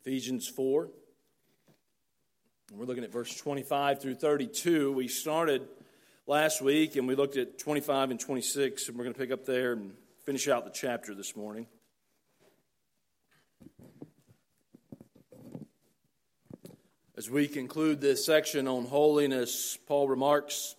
Ephesians 4. We're looking at verse 25 through 32. We started last week and we looked at 25 and 26, and we're going to pick up there and finish out the chapter this morning. As we conclude this section on holiness, Paul remarks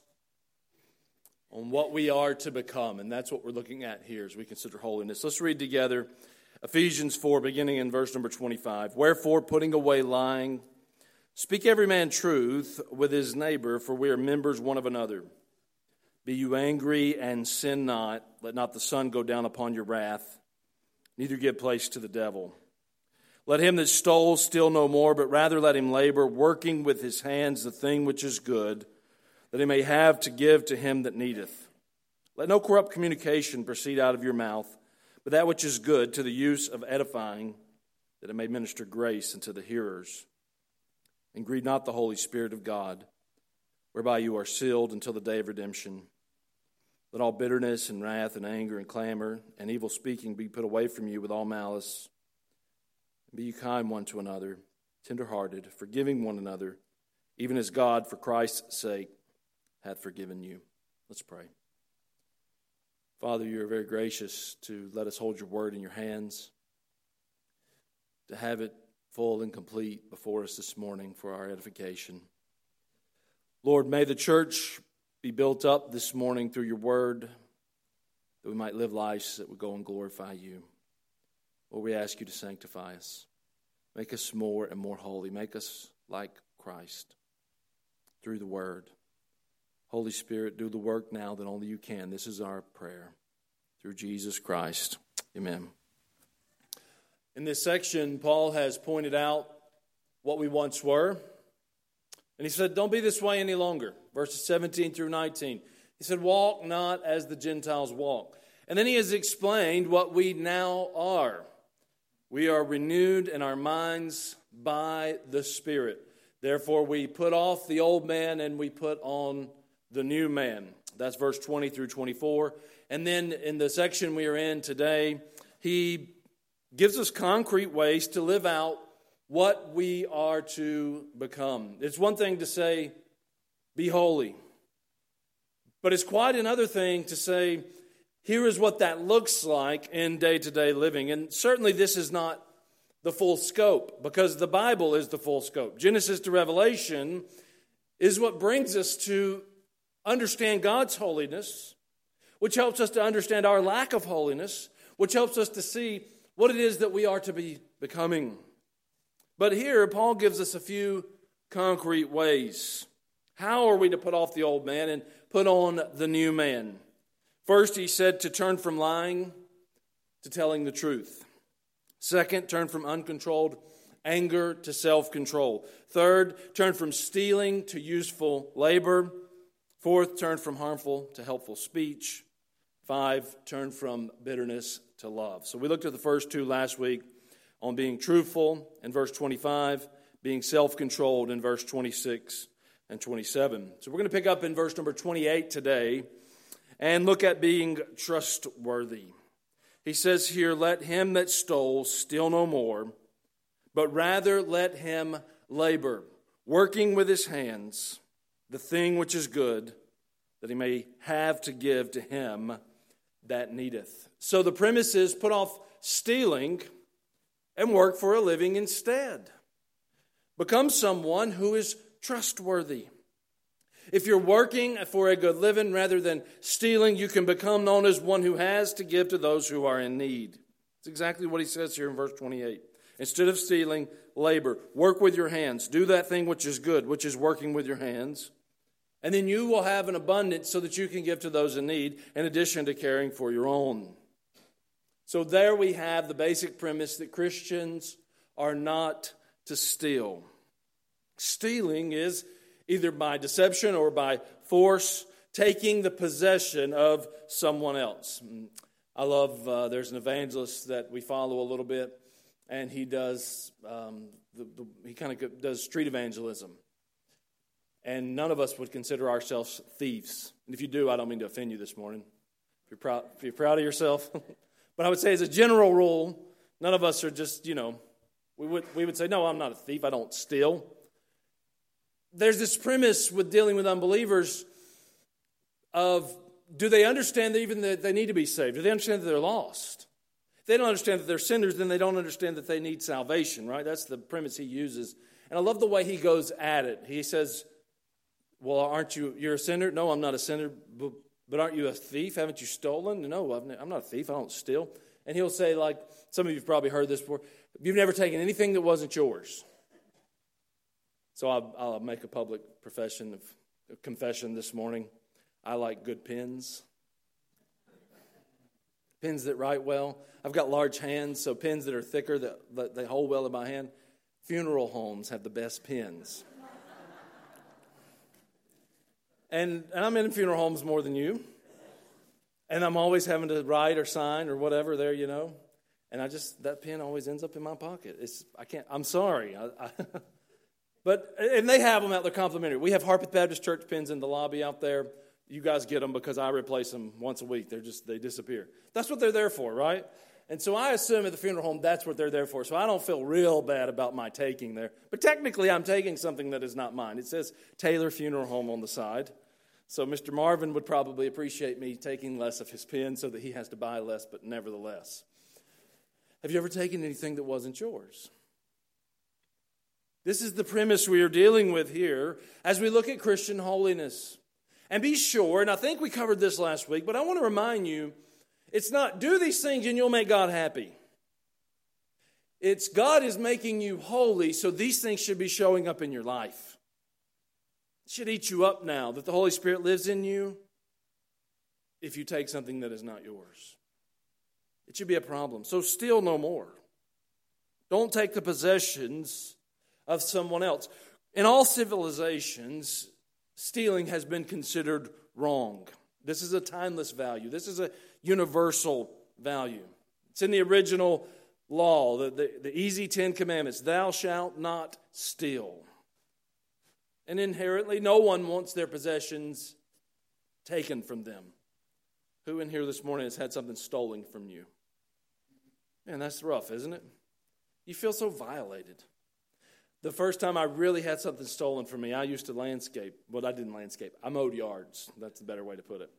on what we are to become, and that's what we're looking at here as we consider holiness. Let's read together Ephesians 4, beginning in verse number 25. Wherefore, putting away lying, speak every man truth with his neighbor, for we are members one of another. Be you angry and sin not. Let not the sun go down upon your wrath, neither give place to the devil. Let him that stole steal no more, but rather let him labor, working with his hands the thing which is good, that he may have to give to him that needeth. Let no corrupt communication proceed out of your mouth, but that which is good to the use of edifying, that it may minister grace unto the hearers. And grieve not the Holy Spirit of God, whereby you are sealed until the day of redemption. Let all bitterness and wrath and anger and clamor and evil speaking be put away from you with all malice. Be you kind one to another, tenderhearted, forgiving one another, even as God, for Christ's sake, hath forgiven you. Let's pray. Father, you are very gracious to let us hold your word in your hands, to have it full and complete before us this morning for our edification. Lord, may the church be built up this morning through your word, that we might live lives that would go and glorify you. Lord, we ask you to sanctify us. Make us more and more holy. Make us like Christ through the word. Holy Spirit, do the work now that only you can. This is our prayer. Through Jesus Christ. Amen. In this section, Paul has pointed out what we once were. And he said, don't be this way any longer. Verses 17 through 19. He said, walk not as the Gentiles walk. And then he has explained what we now are. We are renewed in our minds by the Spirit. Therefore, we put off the old man and we put on the new man. That's verse 20 through 24. And then in the section we are in today, he gives us concrete ways to live out what we are to become. It's one thing to say, be holy. But it's quite another thing to say, here is what that looks like in day-to-day living. And certainly this is not the full scope, because the Bible is the full scope. Genesis to Revelation is what brings us to understand God's holiness, which helps us to understand our lack of holiness, which helps us to see what it is that we are to be becoming. But here, Paul gives us a few concrete ways. How are we to put off the old man and put on the new man? First, he said to turn from lying to telling the truth. Second, turn from uncontrolled anger to self-control. Third, turn from stealing to useful labor. Fourth, turn from harmful to helpful speech. 5, turn from bitterness to love. So we looked at the first two last week on being truthful in verse 25, being self-controlled in verse 26 and 27. So we're going to pick up in verse number 28 today and look at being trustworthy. He says here, let him that stole steal no more, but rather let him labor, working with his hands, the thing which is good, that he may have to give to him that needeth. So the premise is put off stealing and work for a living instead. Become someone who is trustworthy. If you're working for a good living rather than stealing, you can become known as one who has to give to those who are in need. That's exactly what he says here in verse 28. Instead of stealing, labor. Work with your hands. Do that thing which is good, which is working with your hands. And then you will have an abundance so that you can give to those in need, in addition to caring for your own. So there we have the basic premise that Christians are not to steal. Stealing is either by deception or by force, taking the possession of someone else. I love, there's an evangelist that we follow a little bit, and he does, he kind of does street evangelism. And none of us would consider ourselves thieves. And if you do, I don't mean to offend you this morning. If you're proud of yourself. But I would say as a general rule, none of us are just, We would say, no, I'm not a thief. I don't steal. There's this premise with dealing with unbelievers of, do they understand that even that they need to be saved? Do they understand that they're lost? If they don't understand that they're sinners, then they don't understand that they need salvation, right? That's the premise he uses. And I love the way he goes at it. He says, well, aren't you're a sinner? No, I'm not a sinner. But aren't you a thief? Haven't you stolen? No, I'm not a thief. I don't steal. And he'll say, like, some of you have probably heard this before, you've never taken anything that wasn't yours. So I'll make a public confession this morning. I like good pens. Pens that write well. I've got large hands, so pens that are thicker, that they hold well in my hand. Funeral homes have the best pens. And I'm in funeral homes more than you. And I'm always having to write or sign or whatever there, And that pen always ends up in my pocket. I'm sorry. And they have them out there complimentary. We have Harpeth Baptist Church pens in the lobby out there. You guys get them because I replace them once a week. They disappear. That's what they're there for, right? And so I assume at the funeral home that's what they're there for. So I don't feel real bad about my taking there. But technically I'm taking something that is not mine. It says Taylor Funeral Home on the side. So Mr. Marvin would probably appreciate me taking less of his pen so that he has to buy less, but nevertheless. Have you ever taken anything that wasn't yours? This is the premise we are dealing with here as we look at Christian holiness. And be sure, and I think we covered this last week, but I want to remind you, it's not do these things and you'll make God happy. It's God is making you holy, so these things should be showing up in your life. It should eat you up now that the Holy Spirit lives in you if you take something that is not yours. It should be a problem. So steal no more. Don't take the possessions of someone else. In all civilizations, stealing has been considered wrong. This is a timeless value. This is a universal value. It's in the original law, the easy 10 commandments. Thou shalt not steal. And inherently, no one wants their possessions taken from them. Who in here this morning has had something stolen from you? Man, that's rough, isn't it? You feel so violated. The first time I really had something stolen from me, I used to landscape. Well, I didn't landscape. I mowed yards. That's the better way to put it.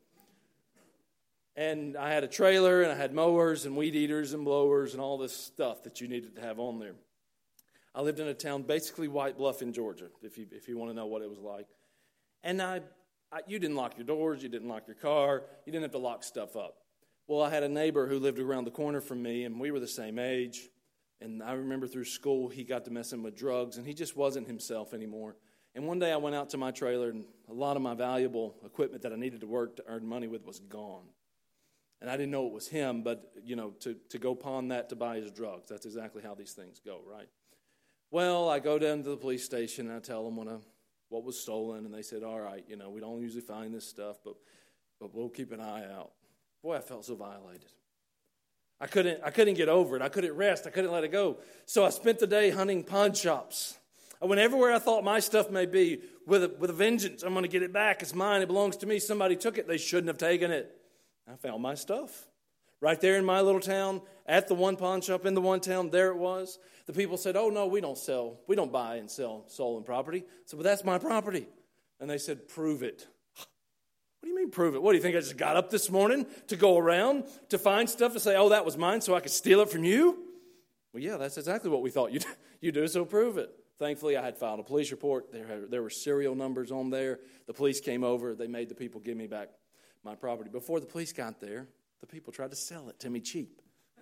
And I had a trailer, and I had mowers and weed eaters and blowers and all this stuff that you needed to have on there. I lived in a town, basically White Bluff in Georgia, if you want to know what it was like. And you didn't lock your doors, you didn't lock your car, you didn't have to lock stuff up. Well, I had a neighbor who lived around the corner from me, and we were the same age. And I remember through school, he got to messing with drugs, and he just wasn't himself anymore. And one day I went out to my trailer, and a lot of my valuable equipment that I needed to work to earn money with was gone. And I didn't know it was him, but, to go pawn that to buy his drugs. That's exactly how these things go, right? Well, I go down to the police station, and I tell them what was stolen, and they said, all right, we don't usually find this stuff, but we'll keep an eye out. Boy, I felt so violated. I couldn't get over it. I couldn't rest. I couldn't let it go. So I spent the day hunting pawn shops. I went everywhere I thought my stuff may be with a vengeance. I'm going to get it back. It's mine. It belongs to me. Somebody took it. They shouldn't have taken it. I found my stuff. Right there in my little town, at the one pawn shop in the one town, there it was. The people said, oh, no, we don't buy and sell stolen property. I said, well, that's my property. And they said, prove it. What do you mean prove it? What, do you think I just got up this morning to go around to find stuff to say, oh, that was mine so I could steal it from you? Well, yeah, that's exactly what we thought you do, so prove it. Thankfully, I had filed a police report. There were serial numbers on there. The police came over. They made the people give me back my property. Before the police got there, the people tried to sell it to me cheap.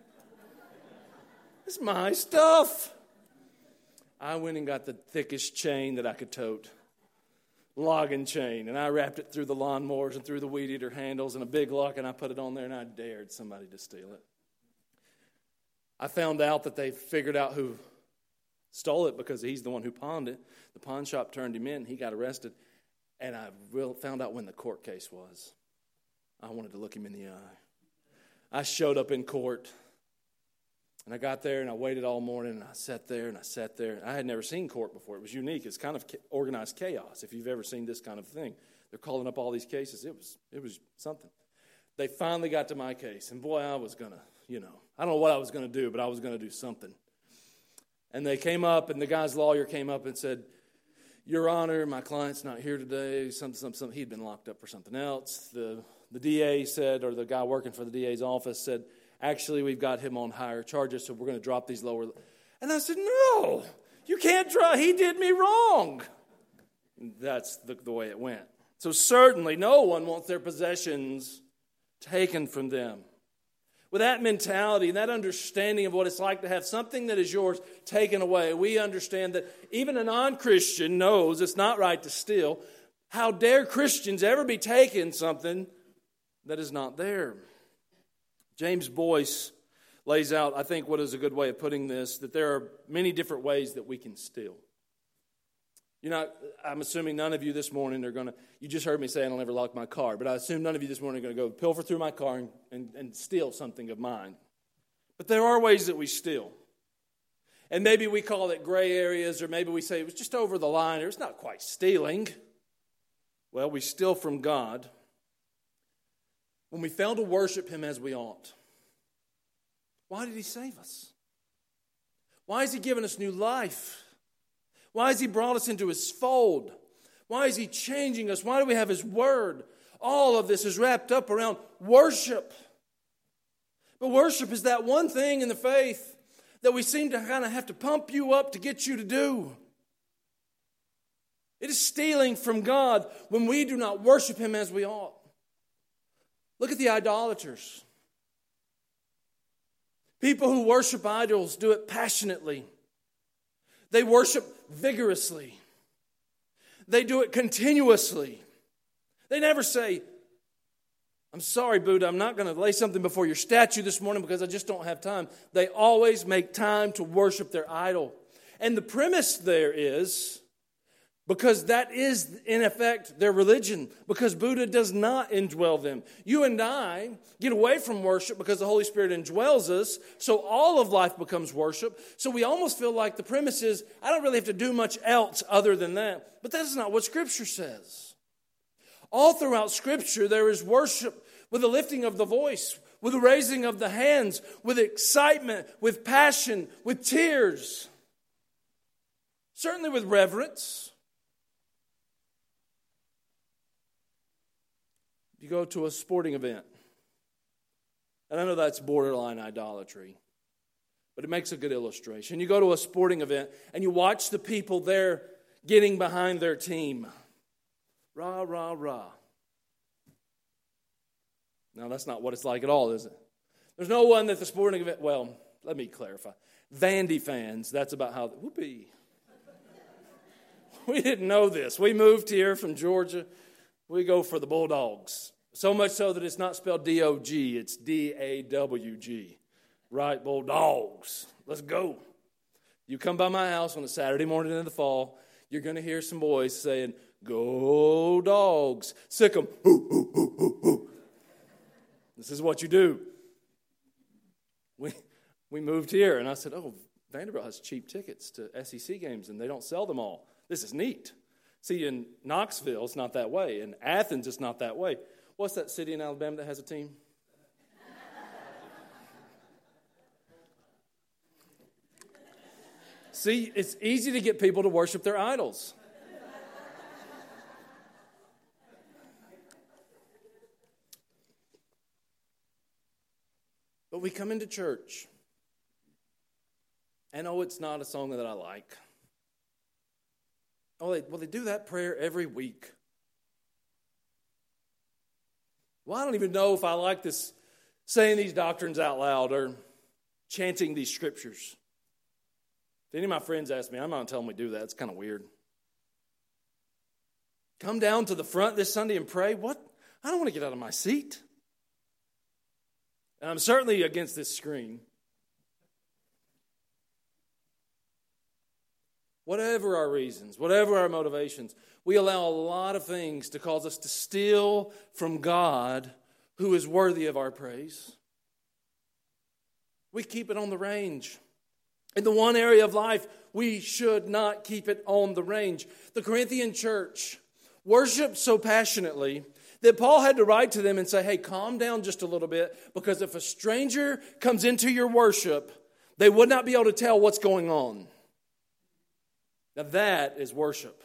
It's my stuff. I went and got the thickest chain that I could tote. Logging chain, and I wrapped it through the lawnmowers and through the weed eater handles and a big lock, and I put it on there, and I dared somebody to steal it. I found out that they figured out who stole it because he's the one who pawned it. The pawn shop turned him in. He got arrested, and I found out when the court case was. I wanted to look him in the eye. I showed up in court, and I got there, and I waited all morning, and I sat there, and I sat there. I had never seen court before. It was unique. It's kind of organized chaos, if you've ever seen this kind of thing. They're calling up all these cases. It was something. They finally got to my case, and boy, I was going to, I don't know what I was going to do, but I was going to do something. And they came up, and the guy's lawyer came up and said, Your Honor, my client's not here today. Something. He'd been locked up for something else. The DA said, or the guy working for the DA's office said, actually, we've got him on higher charges, so we're going to drop these lower. And I said, no, you can't drop. He did me wrong. And that's the way it went. So certainly no one wants their possessions taken from them. With that mentality and that understanding of what it's like to have something that is yours taken away, we understand that even a non-Christian knows it's not right to steal. How dare Christians ever be taking something that is not there? James Boyce lays out, I think, what is a good way of putting this, that there are many different ways that we can steal. I'm assuming none of you this morning are going to, you just heard me say I'll never lock my car, but I assume none of you this morning are going to go pilfer through my car and steal something of mine. But there are ways that we steal. And maybe we call it gray areas, or maybe we say it was just over the line, or it's not quite stealing. Well, we steal from God when we fail to worship Him as we ought. Why did He save us? Why has He given us new life? Why has He brought us into His fold? Why is He changing us? Why do we have His Word? All of this is wrapped up around worship. But worship is that one thing in the faith that we seem to kind of have to pump you up to get you to do. It is stealing from God when we do not worship Him as we ought. Look at the idolaters. People who worship idols do it passionately. They worship vigorously. They do it continuously. They never say, I'm sorry, Buddha, I'm not going to lay something before your statue this morning because I just don't have time. They always make time to worship their idol. And the premise there is, because that is, in effect, their religion. Because Buddha does not indwell them. You and I get away from worship because the Holy Spirit indwells us. So all of life becomes worship. So we almost feel like the premise is, I don't really have to do much else other than that. But that's not what Scripture says. All throughout Scripture, there is worship with the lifting of the voice, with the raising of the hands, with excitement, with passion, with tears. Certainly with reverence. You go to a sporting event, and I know that's borderline idolatry, but it makes a good illustration. You go to a sporting event, and you watch the people there getting behind their team. Rah, rah, rah. Now, that's not what it's like at all, is it? There's no one that the sporting event, well, let me clarify. Vandy fans, that's about how, whoopee. We didn't know this. We moved here from Georgia. We go for the Bulldogs. So much so that it's not spelled D-O-G, it's D-A-W-G. Right, Bulldogs. Let's go. You come by my house on a Saturday morning in the fall, you're going to hear some boys saying, go Dogs. Sick 'em. Hoo, hoo, hoo, hoo, hoo. This is what you do. We moved here, and I said, oh, Vanderbilt has cheap tickets to SEC games, and they don't sell them all. This is neat. See, in Knoxville, it's not that way. In Athens, it's not that way. What's that city in Alabama that has a team? See, it's easy to get people to worship their idols. But we come into church, and it's not a song that I like. They do that prayer every week. Well, I don't even know if I like this, saying these doctrines out loud or chanting these scriptures. If any of my friends ask me, I'm not telling them we do that. It's kind of weird. Come down to the front this Sunday and pray? What? I don't want to get out of my seat. And I'm certainly against this screen. Whatever our reasons, whatever our motivations, we allow a lot of things to cause us to steal from God, who is worthy of our praise. We keep it on the range. In the one area of life, we should not keep it on the range. The Corinthian church worshiped so passionately that Paul had to write to them and say, hey, calm down just a little bit, because if a stranger comes into your worship, they would not be able to tell what's going on. Now that is worship.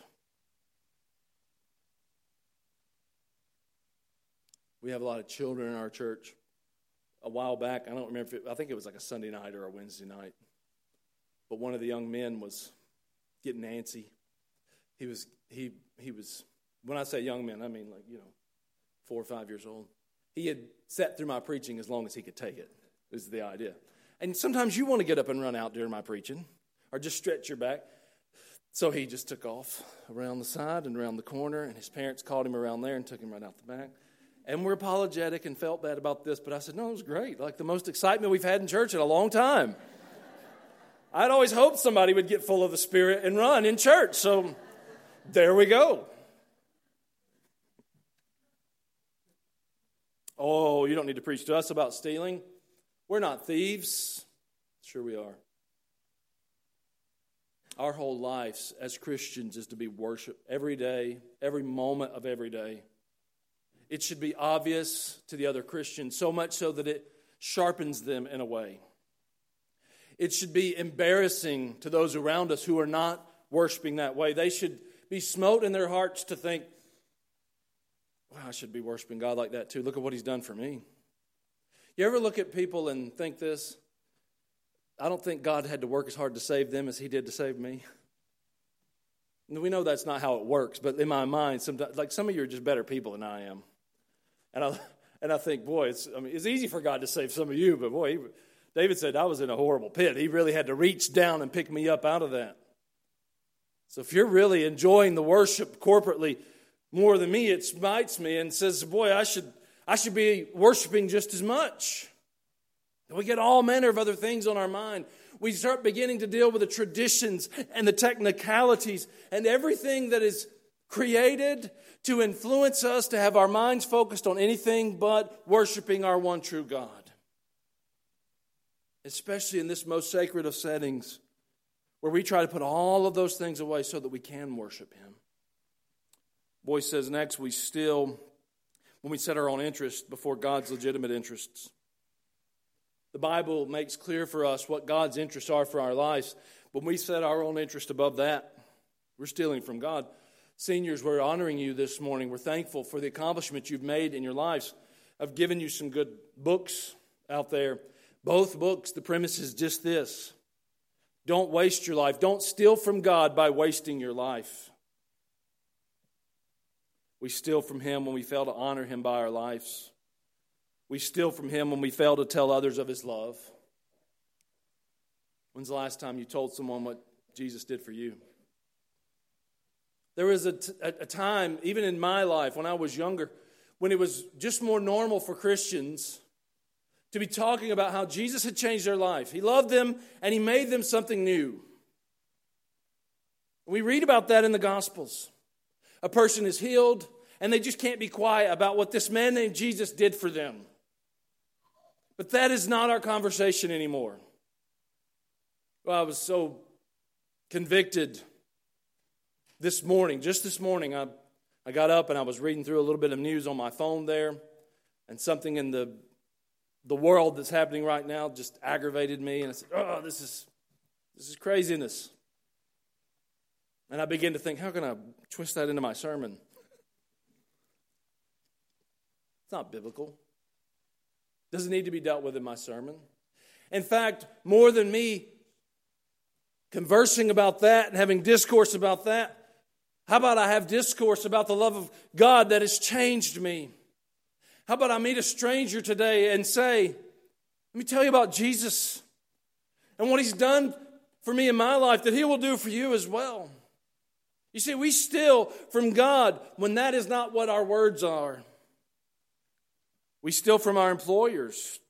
We have a lot of children in our church. A while back, I don't remember I think it was like a Sunday night or a Wednesday night. But one of the young men was getting antsy. He was, when I say young men, I mean 4 or 5 years old. He had sat through my preaching as long as he could take it, is the idea. And sometimes you want to get up and run out during my preaching or just stretch your back. So he just took off around the side and around the corner, and his parents called him around there and took him right out the back. And we're apologetic and felt bad about this, but I said, no, it was great. Like the most excitement we've had in church in a long time. I'd always hoped somebody would get full of the Spirit and run in church. So there we go. Oh, you don't need to preach to us about stealing. We're not thieves. Sure we are. Our whole lives as Christians is to be worship every day, every moment of every day. It should be obvious to the other Christians, so much so that it sharpens them in a way. It should be embarrassing to those around us who are not worshiping that way. They should be smote in their hearts to think, wow, I should be worshiping God like that too. Look at what He's done for me. You ever look at people and think this? I don't think God had to work as hard to save them as He did to save me. We know that's not how it works, but in my mind, sometimes, like some of you are just better people than I am. And I think, boy, it's easy for God to save some of you, but boy, David said I was in a horrible pit. He really had to reach down and pick me up out of that. So if you're really enjoying the worship corporately more than me, it smites me and says, boy, I should be worshiping just as much. And we get all manner of other things on our mind. We start beginning to deal with the traditions and the technicalities and everything that is created to influence us to have our minds focused on anything but worshiping our one true God. Especially in this most sacred of settings where we try to put all of those things away so that we can worship Him. Boyce says next, we still, when we set our own interest before God's legitimate interests. The Bible makes clear for us what God's interests are for our lives. When we set our own interest above that, we're stealing from God. Seniors, we're honoring you this morning. We're thankful for the accomplishments you've made in your lives. I've given you some good books out there. Both books, the premise is just this. Don't waste your life. Don't steal from God by wasting your life. We steal from Him when we fail to honor Him by our lives. We steal from Him when we fail to tell others of His love. When's the last time you told someone what Jesus did for you? There was a time, even in my life when I was younger, when it was just more normal for Christians to be talking about how Jesus had changed their life. He loved them and He made them something new. We read about that in the Gospels. A person is healed and they just can't be quiet about what this man named Jesus did for them. But that is not our conversation anymore. Well, I was so convicted this morning. Just this morning, I got up and I was reading through a little bit of news on my phone there, and something in the world that's happening right now just aggravated me. And I said, oh, this is craziness. And I began to think, how can I twist that into my sermon? It's not biblical. Doesn't need to be dealt with in my sermon. In fact, more than me conversing about that and having discourse about that, how about I have discourse about the love of God that has changed me? How about I meet a stranger today and say, let me tell you about Jesus and what He's done for me in my life that He will do for you as well. You see, we steal from God when that is not what our words are. We steal from our employers.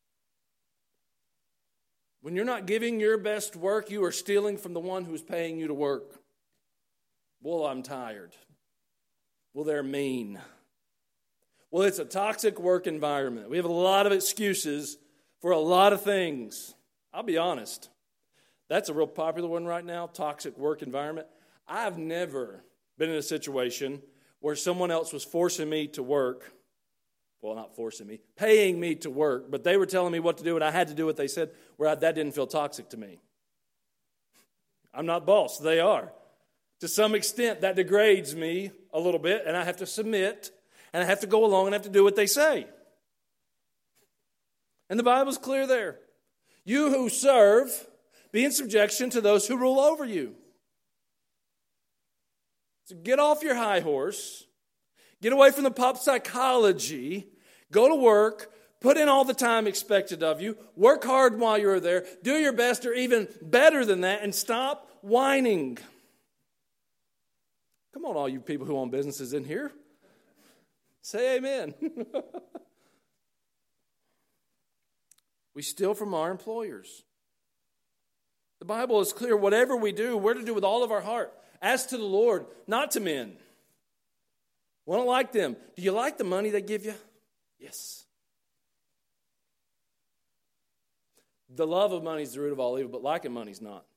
When you're not giving your best work, you are stealing from the one who's paying you to work. Well, I'm tired. Well, they're mean. Well, it's a toxic work environment. We have a lot of excuses for a lot of things. I'll be honest. That's a real popular one right now, toxic work environment. I've never been in a situation where someone else was forcing me to work. Well, not forcing me, paying me to work, but they were telling me what to do and I had to do what they said, that didn't feel toxic to me. I'm not boss, they are. To some extent, that degrades me a little bit, and I have to submit, and I have to go along and have to do what they say. And the Bible's clear there. You who serve, be in subjection to those who rule over you. So get off your high horse. Get away from the pop psychology. Go to work. Put in all the time expected of you. Work hard while you're there. Do your best or even better than that. And stop whining. Come on, all you people who own businesses in here. Say amen. We steal from our employers. The Bible is clear. Whatever we do, we're to do with all of our heart. As to the Lord, not to men. We don't like them. Do you like the money they give you? Yes. The love of money is the root of all evil, but liking money is not.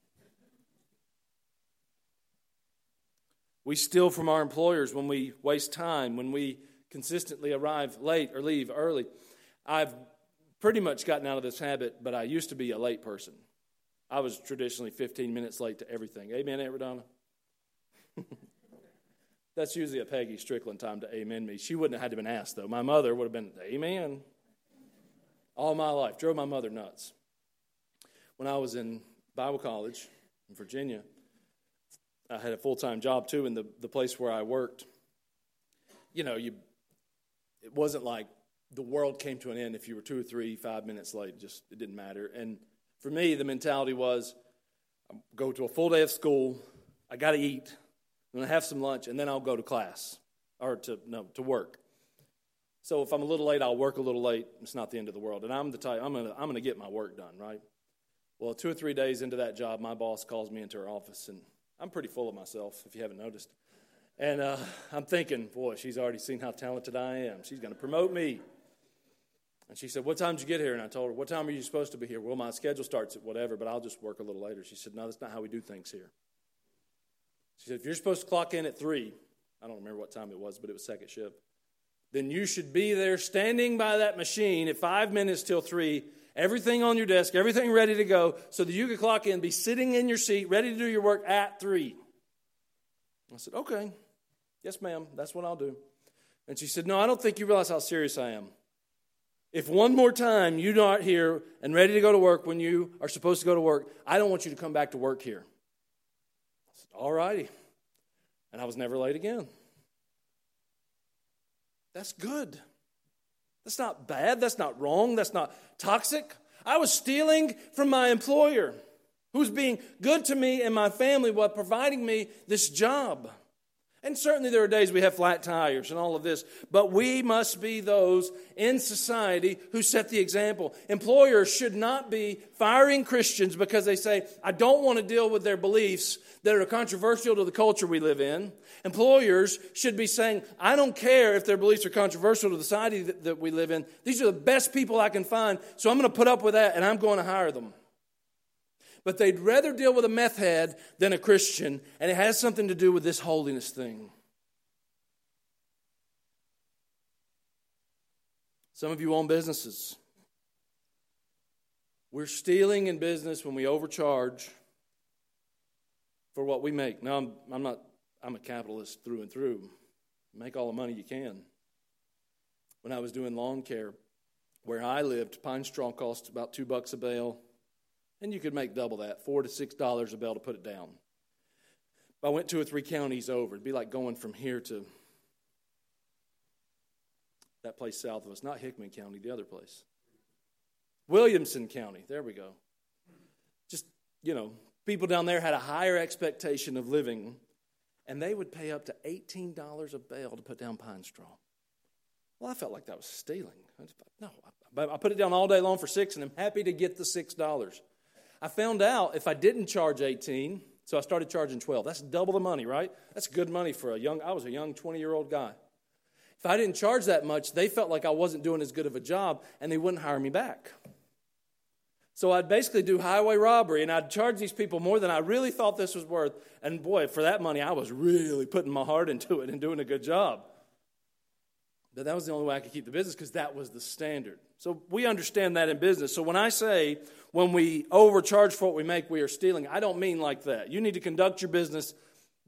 We steal from our employers when we waste time, when we consistently arrive late or leave early. I've pretty much gotten out of this habit, but I used to be a late person. I was traditionally 15 minutes late to everything. Amen, Aunt Radonna? That's usually a Peggy Strickland time to amen me. She wouldn't have had to been asked, though. My mother would have been, amen. All my life. Drove my mother nuts. When I was in Bible college in Virginia, I had a full-time job, too, in the place where I worked. You know, it wasn't like the world came to an end if you were 2 or 3, 5 minutes late. It didn't matter. And for me, the mentality was, I go to a full day of school, I got to eat, I'm going to have some lunch, and then I'll go to class, or to work. So if I'm a little late, I'll work a little late. It's not the end of the world. And I'm the type, I'm going to get my work done, right? Well, 2 or 3 days into that job, my boss calls me into her office, and I'm pretty full of myself, if you haven't noticed. And I'm thinking, boy, she's already seen how talented I am. She's going to promote me. And she said, what time did you get here? And I told her, what time are you supposed to be here? Well, my schedule starts at whatever, but I'll just work a little later. She said, no, that's not how we do things here. She said, if you're supposed to clock in at 3, I don't remember what time it was, but it was second shift, then you should be there standing by that machine at 5 minutes till 3, everything on your desk, everything ready to go, so that you can clock in, be sitting in your seat, ready to do your work at 3. I said, okay. Yes, ma'am, that's what I'll do. And she said, no, I don't think you realize how serious I am. If one more time you're not here and ready to go to work when you are supposed to go to work, I don't want you to come back to work here. I said, all righty. And I was never late again. That's good. That's not bad. That's not wrong. That's not toxic. I was stealing from my employer, who's being good to me and my family while providing me this job. And certainly there are days we have flat tires and all of this, but we must be those in society who set the example. Employers should not be firing Christians because they say, I don't want to deal with their beliefs that are controversial to the culture we live in. Employers should be saying, I don't care if their beliefs are controversial to the society that we live in. These are the best people I can find, so I'm going to put up with that and I'm going to hire them. But they'd rather deal with a meth head than a Christian, and it has something to do with this holiness thing. Some of you own businesses. We're stealing in business when we overcharge for what we make. Now, I'm a capitalist through and through. Make all the money you can. When I was doing lawn care, where I lived, pine straw cost about $2 a bale. And you could make double that, $4 to $6 a bale to put it down. If I went 2 or 3 counties over, it'd be like going from here to that place south of us. Not Hickman County, the other place. Williamson County, there we go. Just, people down there had a higher expectation of living, and they would pay up to $18 a bale to put down pine straw. Well, I felt like that was stealing. I put it down all day long for $6, and I'm happy to get the $6. I found out if I didn't charge $18, so I started charging $12. That's double the money, right? That's good money for I was a young 20-year-old guy. If I didn't charge that much, they felt like I wasn't doing as good of a job, and they wouldn't hire me back. So I'd basically do highway robbery, and I'd charge these people more than I really thought this was worth. And boy, for that money, I was really putting my heart into it and doing a good job. But that was the only way I could keep the business because that was the standard. So we understand that in business. So when I say when we overcharge for what we make, we are stealing, I don't mean like that. You need to conduct your business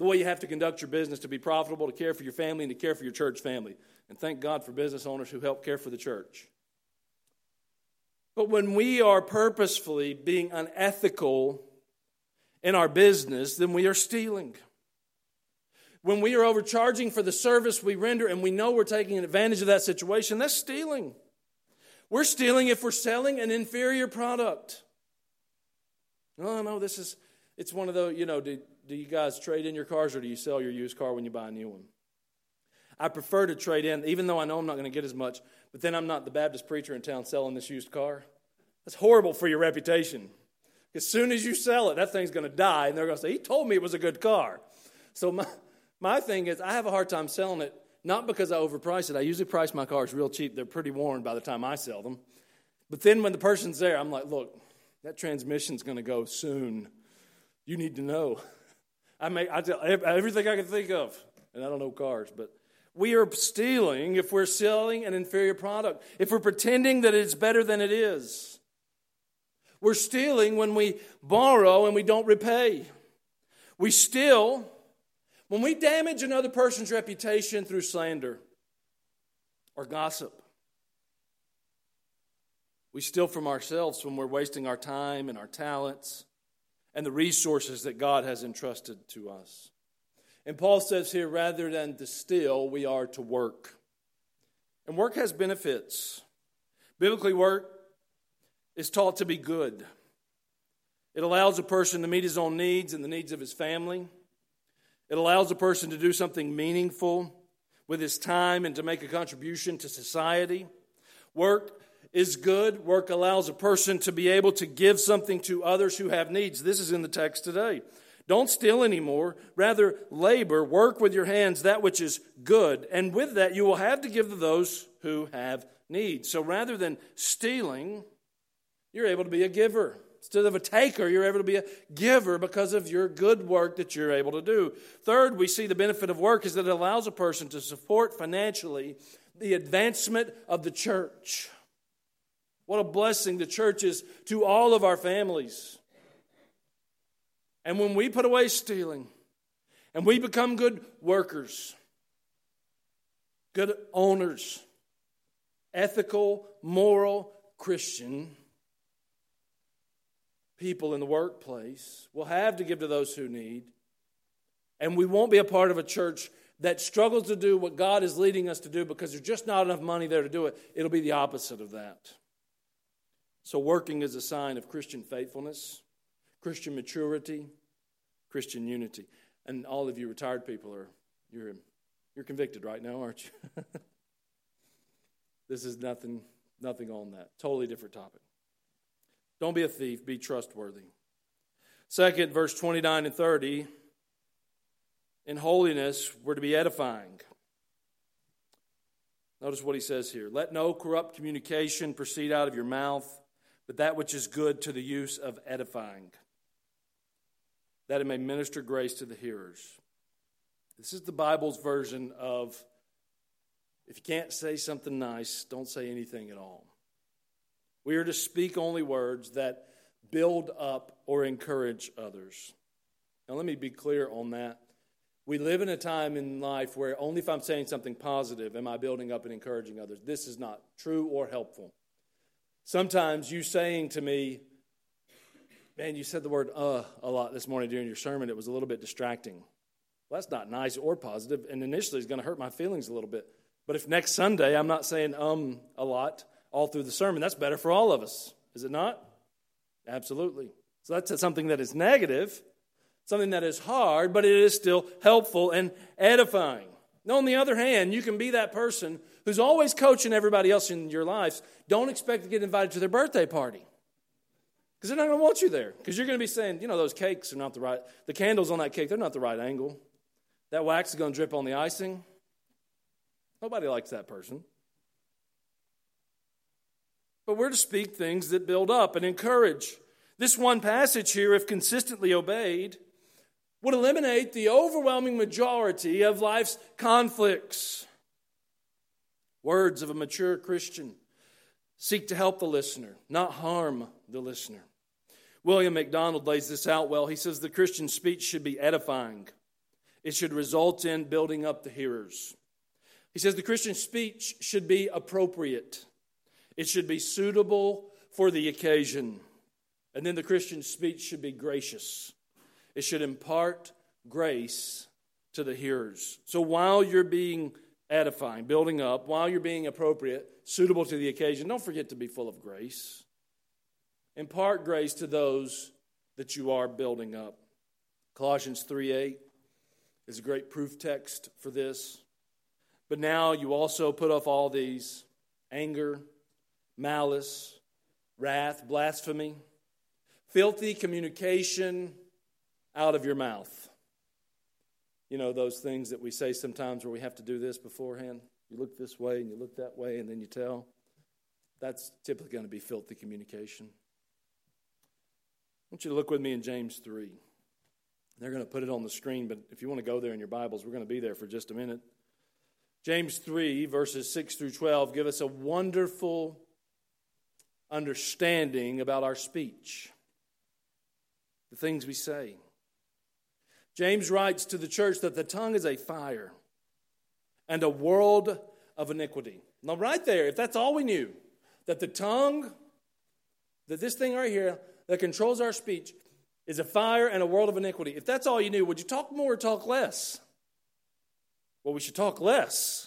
the way you have to conduct your business to be profitable, to care for your family, and to care for your church family. And thank God for business owners who help care for the church. But when we are purposefully being unethical in our business, then we are stealing. When we are overcharging for the service we render and we know we're taking advantage of that situation, that's stealing. We're stealing if we're selling an inferior product. No, it's one of those, do you guys trade in your cars or do you sell your used car when you buy a new one? I prefer to trade in, even though I know I'm not going to get as much, but then I'm not the Baptist preacher in town selling this used car. That's horrible for your reputation. As soon as you sell it, that thing's going to die, and they're going to say, he told me it was a good car. So my thing is, I have a hard time selling it, not because I overprice it. I usually price my cars real cheap. They're pretty worn by the time I sell them. But then when the person's there, I'm like, look, that transmission's going to go soon. You need to know. I tell everything I can think of, and I don't know cars, but we are stealing if we're selling an inferior product, if we're pretending that it's better than it is. We're stealing when we borrow and we don't repay. We steal when we damage another person's reputation through slander or gossip. We steal from ourselves when we're wasting our time and our talents and the resources that God has entrusted to us. And Paul says here, rather than to steal, we are to work. And work has benefits. Biblically, work is taught to be good. It allows a person to meet his own needs and the needs of his family. It allows a person to do something meaningful with his time and to make a contribution to society. Work is good. Work allows a person to be able to give something to others who have needs. This is in the text today. Don't steal anymore. Rather, labor, work with your hands that which is good. And with that, you will have to give to those who have needs. So rather than stealing, you're able to be a giver. Instead of a taker, you're able to be a giver because of your good work that you're able to do. Third, we see the benefit of work is that it allows a person to support financially the advancement of the church. What a blessing the church is to all of our families. And when we put away stealing and we become good workers, good owners, ethical, moral, Christian people in the workplace, we'll have to give to those who need. And we won't be a part of a church that struggles to do what God is leading us to do because there's just not enough money there to do it. It'll be the opposite of that. So working is a sign of Christian faithfulness, Christian maturity, Christian unity. And all of you retired people you're convicted right now, aren't you? This is nothing on that. Totally different topic. Don't be a thief, be trustworthy. Second, verse 29 and 30, in holiness, we're to be edifying. Notice what he says here. Let no corrupt communication proceed out of your mouth, but that which is good to the use of edifying, that it may minister grace to the hearers. This is the Bible's version of, if you can't say something nice, don't say anything at all. We are to speak only words that build up or encourage others. Now let me be clear on that. We live in a time in life where only if I'm saying something positive am I building up and encouraging others. This is not true or helpful. Sometimes you saying to me, man, you said the word a lot this morning during your sermon. It was a little bit distracting. Well, that's not nice or positive, and initially it's going to hurt my feelings a little bit. But if next Sunday I'm not saying a lot all through the sermon, that's better for all of us. Is it not? Absolutely. So that's something that is negative, something that is hard, but it is still helpful and edifying. Now, on the other hand, you can be that person who's always coaching everybody else in your life. Don't expect to get invited to their birthday party because they're not going to want you there because you're going to be saying, those cakes are not the candles on that cake, they're not the right angle. That wax is going to drip on the icing. Nobody likes that person. But we're to speak things that build up and encourage. This one passage here, if consistently obeyed, would eliminate the overwhelming majority of life's conflicts. Words of a mature Christian seek to help the listener, not harm the listener. William MacDonald lays this out well. He says the Christian speech should be edifying. It should result in building up the hearers. He says the Christian speech should be appropriate. It should be suitable for the occasion. And then the Christian speech should be gracious. It should impart grace to the hearers. So while you're being edifying, building up, while you're being appropriate, suitable to the occasion, don't forget to be full of grace. Impart grace to those that you are building up. Colossians 3:8 is a great proof text for this. But now you also put off all these: anger, malice, wrath, blasphemy, filthy communication out of your mouth. You know, those things that we say sometimes where we have to do this beforehand. You look this way and you look that way and then you tell. That's typically going to be filthy communication. I want you to look with me in James 3. They're going to put it on the screen, but if you want to go there in your Bibles, we're going to be there for just a minute. James 3, verses 6 through 12, give us a wonderful understanding about our speech, the things we say. James writes to the church that the tongue is a fire and a world of iniquity. Now, right there, if that's all we knew, that the tongue, that this thing right here that controls our speech is a fire and a world of iniquity. If that's all you knew, would you talk more or talk less? Well, we should talk less.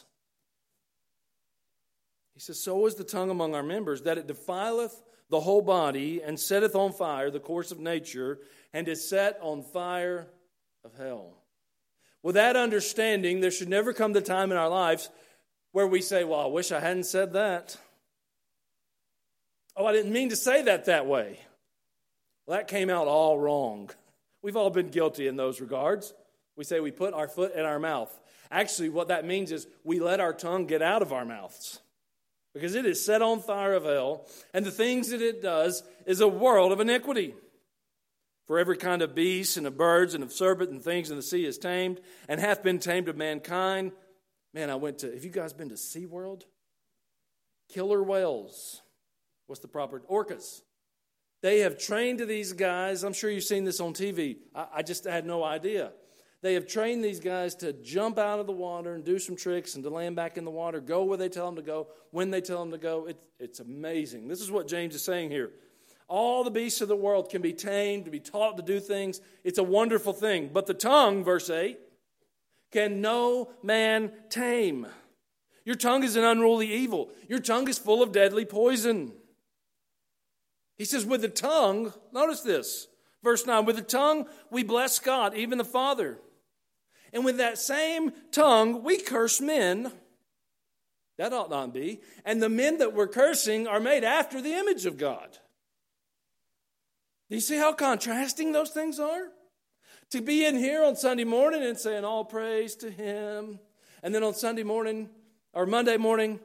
He says, so is the tongue among our members, that it defileth the whole body, and setteth on fire the course of nature, and is set on fire of hell. With that understanding, there should never come the time in our lives where we say, well, I wish I hadn't said that. Oh, I didn't mean to say that way. Well, that came out all wrong. We've all been guilty in those regards. We say we put our foot in our mouth. Actually, what that means is we let our tongue get out of our mouths, because it is set on fire of hell, and the things that it does is a world of iniquity. For every kind of beast and of birds and of serpent and things in the sea is tamed, and hath been tamed of mankind. Man, have you guys been to SeaWorld? Killer whales. What's the proper? Orcas. They have trained these guys. I'm sure you've seen this on TV. I just had no idea. They have trained these guys to jump out of the water and do some tricks and to land back in the water, go where they tell them to go, when they tell them to go. It's amazing. This is what James is saying here. All the beasts of the world can be tamed, to be taught to do things. It's a wonderful thing. But the tongue, verse 8, can no man tame. Your tongue is an unruly evil. Your tongue is full of deadly poison. He says, with the tongue, notice this, verse 9, with the tongue we bless God, even the Father. And with that same tongue we curse men. That ought not be. And the men that we're cursing are made after the image of God. Do you see how contrasting those things are? To be in here on Sunday morning and saying all praise to Him, and then on Sunday morning or Monday morning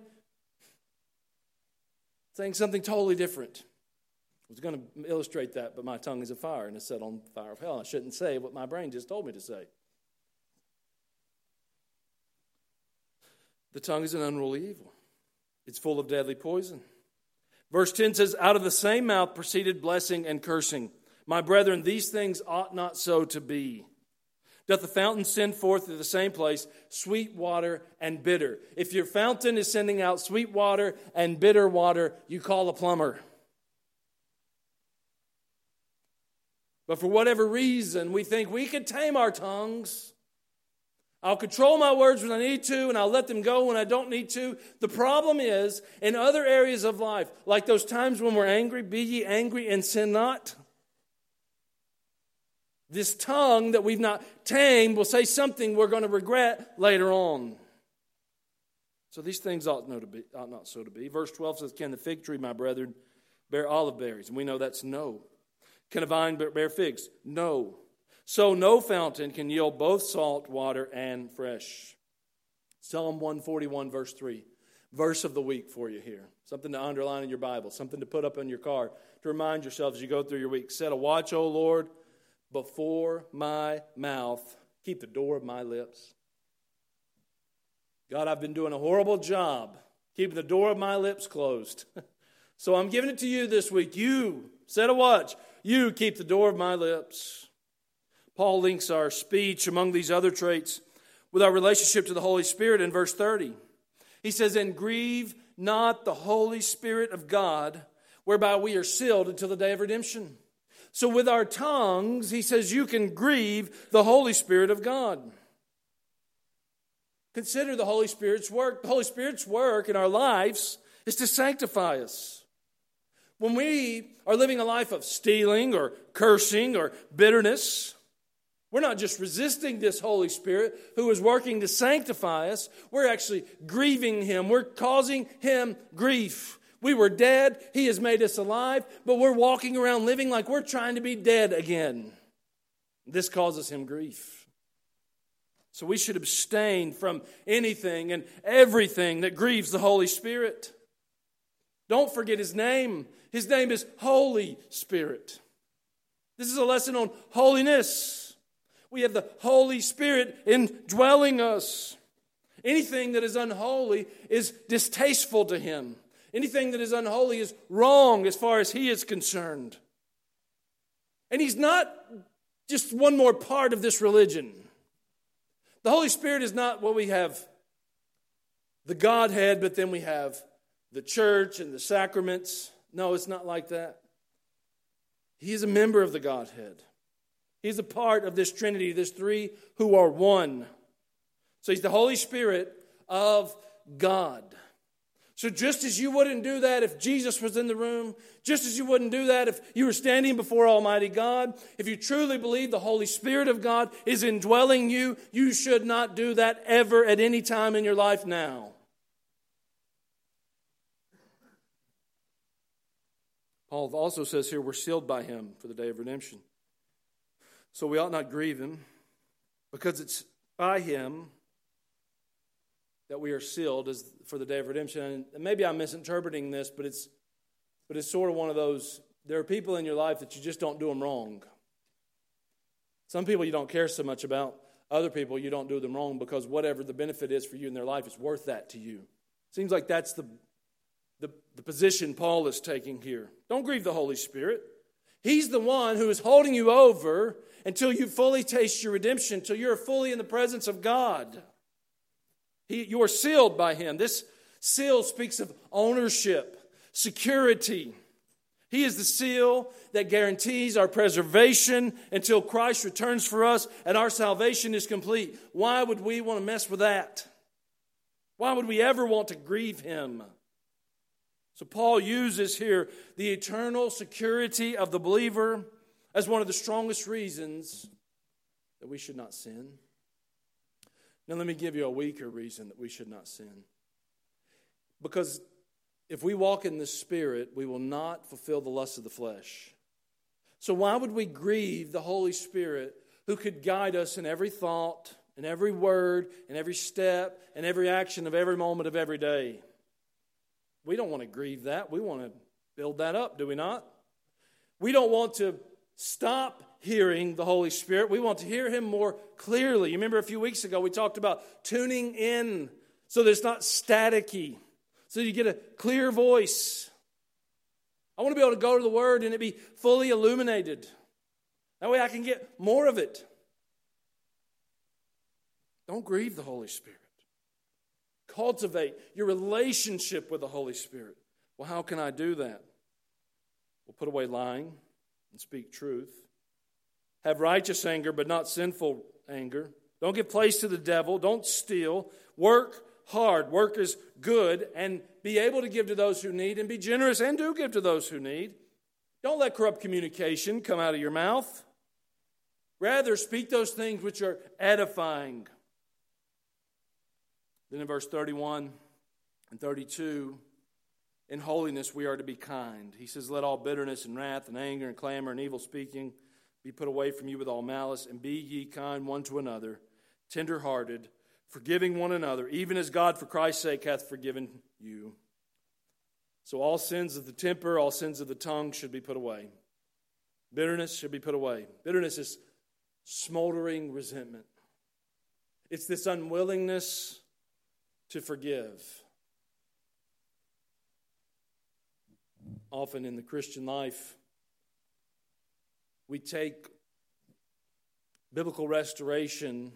saying something totally different. I was going to illustrate that, but my tongue is a fire and is set on fire of hell. I shouldn't say what my brain just told me to say. The tongue is an unruly evil. It's full of deadly poison. Verse 10 says, out of the same mouth proceeded blessing and cursing. My brethren, these things ought not so to be. Doth the fountain send forth to the same place sweet water and bitter? If your fountain is sending out sweet water and bitter water, you call a plumber. But for whatever reason, we think we can tame our tongues. I'll control my words when I need to, and I'll let them go when I don't need to. The problem is, in other areas of life, like those times when we're angry, be ye angry and sin not. This tongue that we've not tamed will say something we're going to regret later on. So these things ought not so to be. Verse 12 says, can the fig tree, my brethren, bear olive berries? And we know that's no. Can a vine bear figs? No. So no fountain can yield both salt water and fresh. Psalm 141, verse 3. Verse of the week for you here. Something to underline in your Bible. Something to put up in your car to remind yourself as you go through your week. Set a watch, O Lord, before my mouth. Keep the door of my lips. God, I've been doing a horrible job keeping the door of my lips closed. So I'm giving it to you this week. You set a watch. You keep the door of my lips. Paul links our speech, among these other traits, with our relationship to the Holy Spirit in verse 30. He says, "And grieve not the Holy Spirit of God, whereby we are sealed until the day of redemption." So with our tongues, he says, you can grieve the Holy Spirit of God. Consider the Holy Spirit's work. The Holy Spirit's work in our lives is to sanctify us. When we are living a life of stealing or cursing or bitterness, we're not just resisting this Holy Spirit who is working to sanctify us. We're actually grieving Him. We're causing Him grief. We were dead. He has made us alive, but we're walking around living like we're trying to be dead again. This causes Him grief. So we should abstain from anything and everything that grieves the Holy Spirit. Don't forget His name. His name is Holy Spirit. This is a lesson on holiness. We have the Holy Spirit indwelling us. Anything that is unholy is distasteful to Him. Anything that is unholy is wrong as far as He is concerned. And He's not just one more part of this religion. The Holy Spirit is not what we have the Godhead, but then we have the church and the sacraments. No, it's not like that. He is a member of the Godhead. He's a part of this Trinity, this three who are one. So He's the Holy Spirit of God. So just as you wouldn't do that if Jesus was in the room, just as you wouldn't do that if you were standing before Almighty God, if you truly believe the Holy Spirit of God is indwelling you, you should not do that ever at any time in your life now. Paul also says here we're sealed by Him for the day of redemption. So we ought not grieve Him because it's by Him that we are sealed as for the day of redemption. And maybe I'm misinterpreting this, but it's sort of one of those, there are people in your life that you just don't do them wrong. Some people you don't care so much about. Other people you don't do them wrong because whatever the benefit is for you in their life is worth that to you. Seems like that's the position Paul is taking here. Don't grieve the Holy Spirit. He's the one who is holding you over until you fully taste your redemption, until you're fully in the presence of God. You are sealed by Him. This seal speaks of ownership, security. He is the seal that guarantees our preservation until Christ returns for us and our salvation is complete. Why would we want to mess with that? Why would we ever want to grieve Him? So Paul uses here the eternal security of the believer as one of the strongest reasons that we should not sin. Now let me give you a weaker reason that we should not sin. Because if we walk in the Spirit, we will not fulfill the lusts of the flesh. So why would we grieve the Holy Spirit who could guide us in every thought, in every word, in every step, in every action of every moment of every day? We don't want to grieve that. We want to build that up, do we not? We don't want to stop hearing the Holy Spirit. We want to hear Him more clearly. You remember a few weeks ago we talked about tuning in so that it's not staticky, so you get a clear voice. I want to be able to go to the Word and it be fully illuminated. That way I can get more of it. Don't grieve the Holy Spirit. Cultivate your relationship with the Holy Spirit. Well, how can I do that? Well, put away lying and speak truth. Have righteous anger, but not sinful anger. Don't give place to the devil. Don't steal. Work hard. Work is good. And be able to give to those who need. And be generous and do give to those who need. Don't let corrupt communication come out of your mouth. Rather, speak those things which are edifying. Then in verse 31 and 32, in holiness we are to be kind. He says, let all bitterness and wrath and anger and clamor and evil speaking be put away from you with all malice, and be ye kind one to another, tender-hearted, forgiving one another, even as God for Christ's sake hath forgiven you. So all sins of the temper, all sins of the tongue should be put away. Bitterness should be put away. Bitterness is smoldering resentment. It's this unwillingness to forgive. Often in the Christian life, we take biblical restoration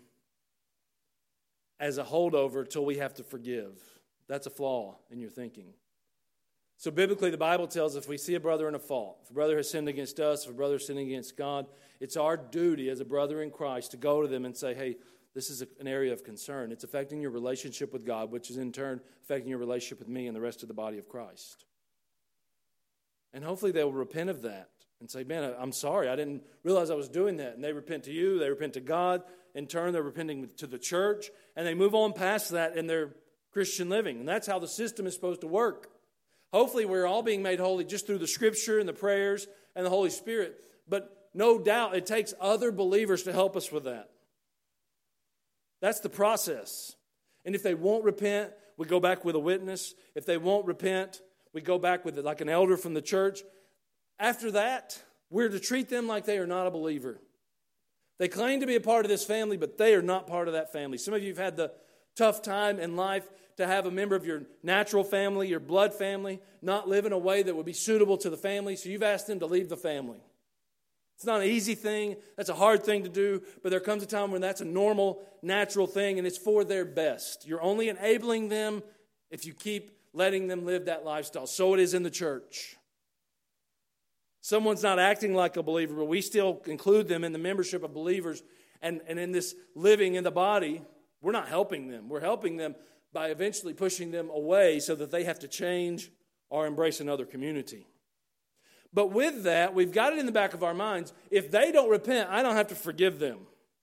as a holdover till we have to forgive. That's a flaw in your thinking. So biblically, the Bible tells us if we see a brother in a fault, if a brother has sinned against us, if a brother is sinning against God, it's our duty as a brother in Christ to go to them and say, hey, this is an area of concern. It's affecting your relationship with God, which is in turn affecting your relationship with me and the rest of the body of Christ. And hopefully they will repent of that and say, man, I'm sorry. I didn't realize I was doing that. And they repent to you. They repent to God. In turn, they're repenting to the church. And they move on past that in their Christian living. And that's how the system is supposed to work. Hopefully we're all being made holy just through the Scripture and the prayers and the Holy Spirit. But no doubt it takes other believers to help us with that. That's the process. And if they won't repent, we go back with a witness. If they won't repent, we go back with like an elder from the church. After that, we're to treat them like they are not a believer. They claim to be a part of this family, but they are not part of that family. Some of you have had the tough time in life to have a member of your natural family, your blood family, not live in a way that would be suitable to the family, so you've asked them to leave the family. It's not an easy thing. That's a hard thing to do, but there comes a time when that's a normal, natural thing, and it's for their best. You're only enabling them if you keep letting them live that lifestyle. So it is in the church. Someone's not acting like a believer, but we still include them in the membership of believers, and in this living in the body, we're not helping them. We're helping them by eventually pushing them away so that they have to change or embrace another community. But with that, we've got it in the back of our minds. If they don't repent, I don't have to forgive them.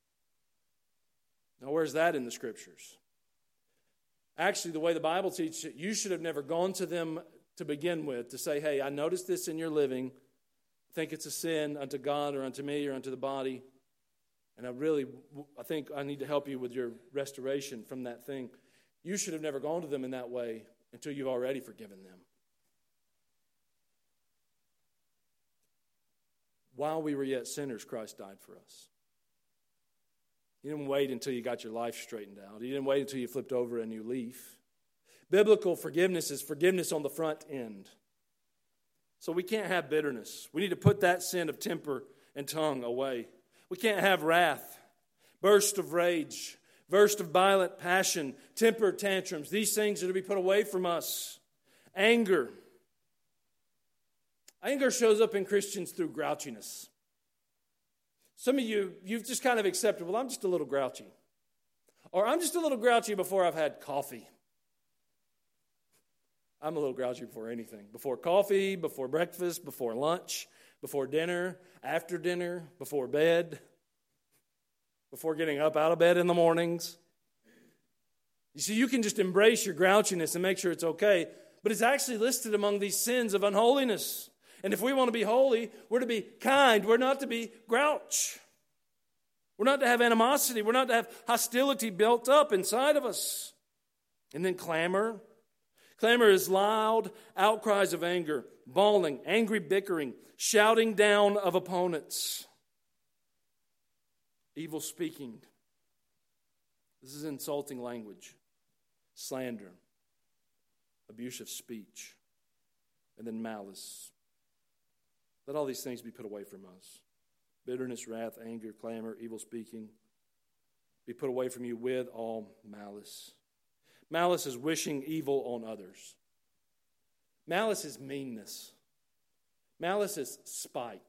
Now, where's that in the Scriptures? Actually, the way the Bible teaches it, you should have never gone to them to begin with to say, hey, I noticed this in your living. I think it's a sin unto God or unto me or unto the body. And I think I need to help you with your restoration from that thing. You should have never gone to them in that way until you've already forgiven them. While we were yet sinners, Christ died for us. You didn't wait until you got your life straightened out. You didn't wait until you flipped over a new leaf. Biblical forgiveness is forgiveness on the front end. So we can't have bitterness. We need to put that sin of temper and tongue away. We can't have wrath, burst of rage, burst of violent passion, temper tantrums. These things are to be put away from us. Anger. Anger shows up in Christians through grouchiness. Some of you've just kind of accepted, well, I'm just a little grouchy. Or I'm just a little grouchy before I've had coffee. I'm a little grouchy before anything. Before coffee, before breakfast, before lunch, before dinner, after dinner, before bed, before getting up out of bed in the mornings. You see, you can just embrace your grouchiness and make sure it's okay, but it's actually listed among these sins of unholiness. And if we want to be holy, we're to be kind. We're not to be grouch. We're not to have animosity. We're not to have hostility built up inside of us. And then clamor. Clamor is loud outcries of anger, bawling, angry bickering, shouting down of opponents. Evil speaking. This is insulting language. Slander. Abusive speech. And then malice. Let all these things be put away from us. Bitterness, wrath, anger, clamor, evil speaking. Be put away from you with all malice. Malice is wishing evil on others. Malice is meanness. Malice is spite.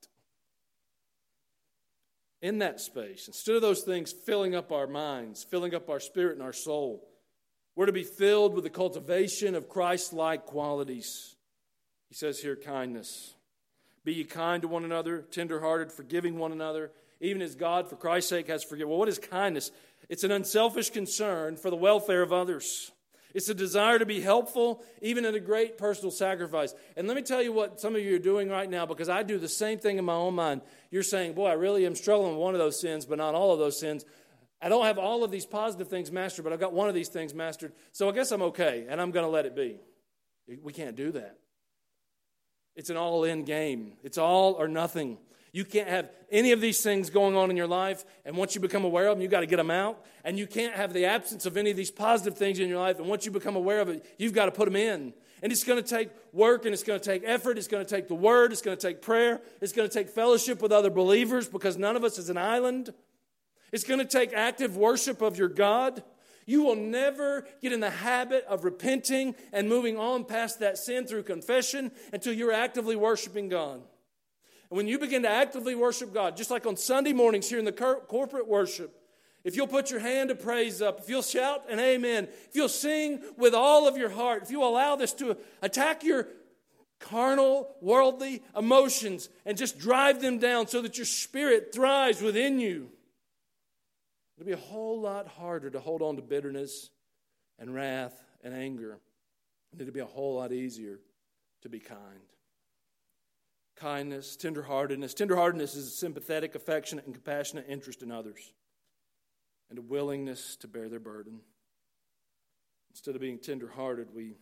In that space, instead of those things filling up our minds, filling up our spirit and our soul, we're to be filled with the cultivation of Christ-like qualities. He says here, kindness. Be ye kind to one another, tenderhearted, forgiving one another, even as God, for Christ's sake, has forgiven. Well, what is kindness? It's an unselfish concern for the welfare of others. It's a desire to be helpful, even at a great personal sacrifice. And let me tell you what some of you are doing right now, because I do the same thing in my own mind. You're saying, boy, I really am struggling with one of those sins, but not all of those sins. I don't have all of these positive things mastered, but I've got one of these things mastered, so I guess I'm okay, and I'm going to let it be. We can't do that. It's an all-in game. It's all or nothing. You can't have any of these things going on in your life, and once you become aware of them, you've got to get them out. And you can't have the absence of any of these positive things in your life, and once you become aware of it, you've got to put them in. And it's going to take work, and it's going to take effort. It's going to take the Word. It's going to take prayer. It's going to take fellowship with other believers, because none of us is an island. It's going to take active worship of your God. You will never get in the habit of repenting and moving on past that sin through confession until you're actively worshiping God. And when you begin to actively worship God, just like on Sunday mornings here in the corporate worship, if you'll put your hand of praise up, if you'll shout an amen, if you'll sing with all of your heart, if you allow this to attack your carnal, worldly emotions and just drive them down so that your spirit thrives within you, it'll be a whole lot harder to hold on to bitterness and wrath and anger. And it'll be a whole lot easier to be kind. Kindness, tenderheartedness. Tenderheartedness is a sympathetic, affectionate, and compassionate interest in others, and a willingness to bear their burden. Instead of being tenderhearted, we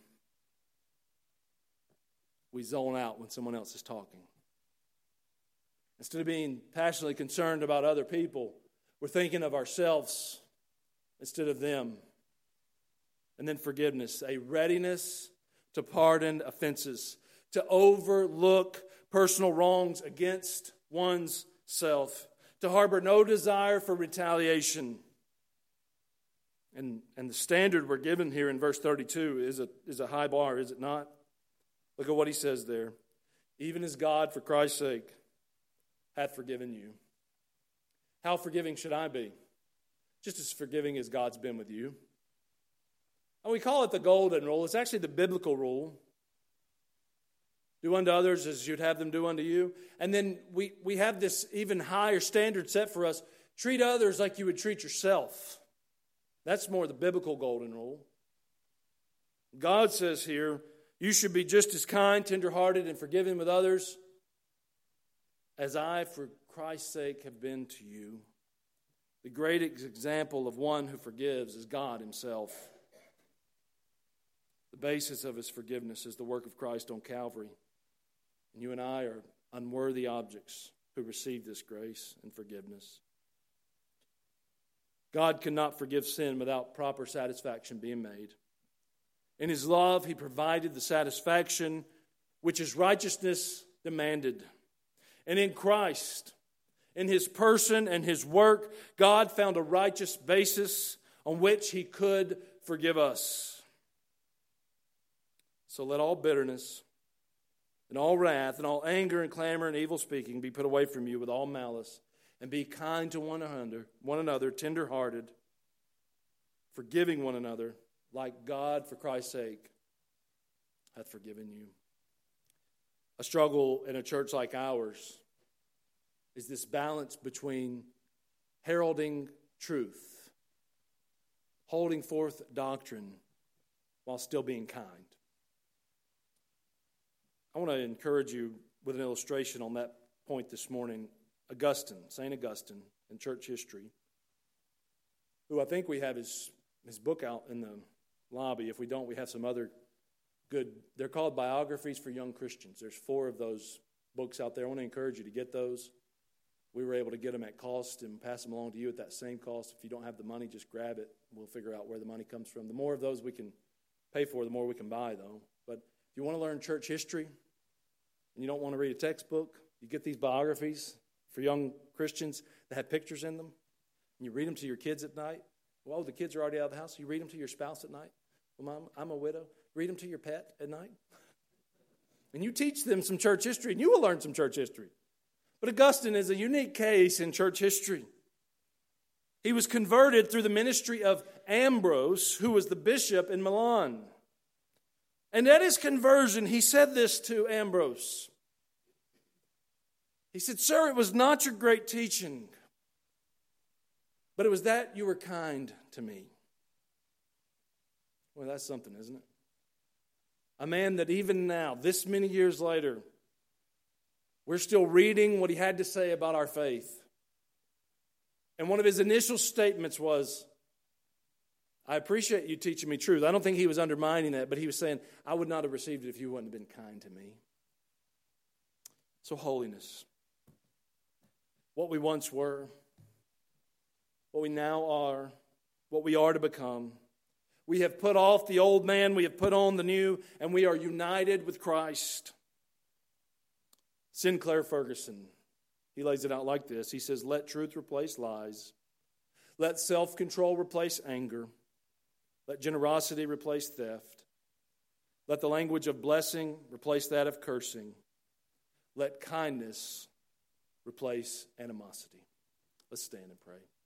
zone out when someone else is talking. Instead of being passionately concerned about other people, we're thinking of ourselves instead of them. And then forgiveness, a readiness to pardon offenses, to overlook personal wrongs against one's self, to harbor no desire for retaliation. And the standard we're given here in verse 32 is a high bar, is it not? Look at what he says there. Even as God, for Christ's sake, hath forgiven you. How forgiving should I be? Just as forgiving as God's been with you. And we call it the golden rule. It's actually the biblical rule. Do unto others as you'd have them do unto you. And then we have this even higher standard set for us. Treat others like you would treat yourself. That's more the biblical golden rule. God says here, you should be just as kind, tenderhearted, and forgiving with others as I, for Christ's sake, have been to you. The great example of one who forgives is God himself. The basis of his forgiveness is the work of Christ on Calvary. And you and I are unworthy objects who receive this grace and forgiveness. God cannot forgive sin without proper satisfaction being made. In his love, he provided the satisfaction which his righteousness demanded. And in Christ, in his person and his work, God found a righteous basis on which he could forgive us. So let all bitterness and all wrath and all anger and clamor and evil speaking be put away from you with all malice, and be kind to one another, tender-hearted, forgiving one another, like God, for Christ's sake, hath forgiven you. A struggle in a church like ours is this balance between heralding truth, holding forth doctrine, while still being kind. I want to encourage you with an illustration on that point this morning. St. Augustine, in church history, who I think we have his book out in the lobby. If we don't, we have some other good, they're called Biographies for Young Christians. There's 4 of those books out there. I want to encourage you to get those. We were able to get them at cost and pass them along to you at that same cost. If you don't have the money, just grab it. We'll figure out where the money comes from. The more of those we can pay for, the more we can buy, though. But if you want to learn church history and you don't want to read a textbook, you get these biographies for young Christians that have pictures in them, and you read them to your kids at night. Well, the kids are already out of the house. You read them to your spouse at night. Well, Mom, I'm a widow. Read them to your pet at night. And you teach them some church history, and you will learn some church history. But Augustine is a unique case in church history. He was converted through the ministry of Ambrose, who was the bishop in Milan. And at his conversion, he said this to Ambrose. He said, "Sir, it was not your great teaching, but it was that you were kind to me." Well, that's something, isn't it? A man that even now, this many years later, we're still reading what he had to say about our faith. And one of his initial statements was, "I appreciate you teaching me truth." I don't think he was undermining that, but he was saying, "I would not have received it if you wouldn't have been kind to me." So holiness. What we once were, what we now are, what we are to become. We have put off the old man, we have put on the new, and we are united with Christ. Sinclair Ferguson, he lays it out like this. He says, "Let truth replace lies, Let self-control replace anger. Let generosity replace theft. Let the language of blessing replace that of cursing. Let kindness replace animosity. Let's stand and pray.